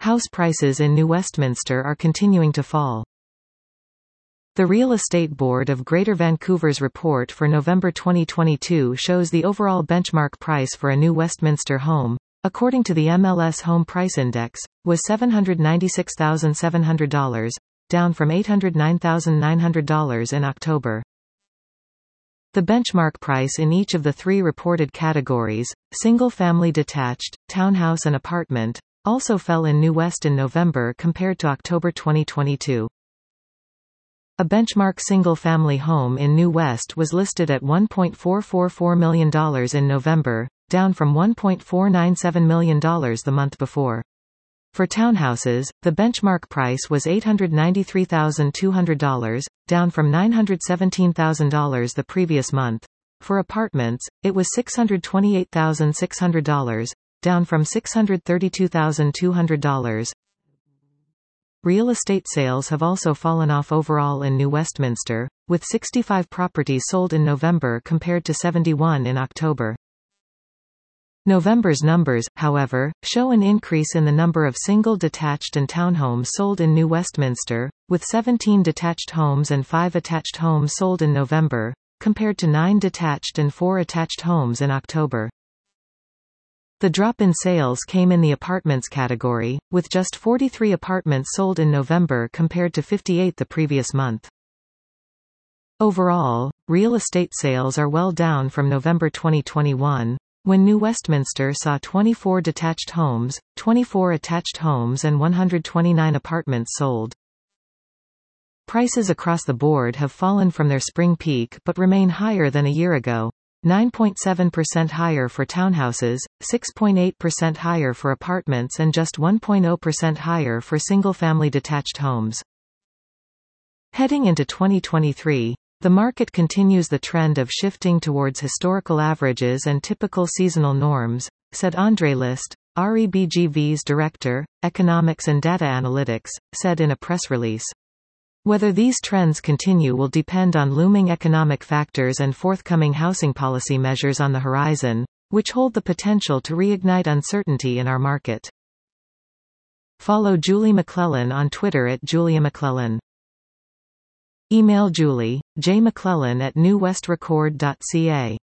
House prices in New Westminster are continuing to fall. The Real Estate Board of Greater Vancouver's report for November 2022 shows the overall benchmark price for a new Westminster home, according to the MLS Home Price Index, was $796,700, down from $809,900 in October. The benchmark price in each of the three reported categories, single-family detached, townhouse and apartment, also fell in New West in November compared to October 2022. A benchmark single-family home in New West was listed at $1.444 million in November, down from $1.497 million the month before. For townhouses, the benchmark price was $893,200, down from $917,000 the previous month. For apartments, it was $628,600, down from $632,200. Real estate sales have also fallen off overall in New Westminster, with 65 properties sold in November compared to 71 in October. November's numbers, however, show an increase in the number of single detached and townhomes sold in New Westminster, with 17 detached homes and 5 attached homes sold in November, compared to 9 detached and 4 attached homes in October. The drop in sales came in the apartments category, with just 43 apartments sold in November compared to 58 the previous month. Overall, real estate sales are well down from November 2021, when New Westminster saw 24 detached homes, 24 attached homes and 129 apartments sold. Prices across the board have fallen from their spring peak but remain higher than a year ago. 9.7% higher for townhouses, 6.8% higher for apartments and just 1.0% higher for single-family detached homes. Heading into 2023, the market continues the trend of shifting towards historical averages and typical seasonal norms, said Andre List, REBGV's Director, Economics and Data Analytics, said in a press release. Whether these trends continue will depend on looming economic factors and forthcoming housing policy measures on the horizon, which hold the potential to reignite uncertainty in our market. Follow Julie McClellan on Twitter at Julia McClellan. Email Julie, jmcclellan@newwestrecord.ca.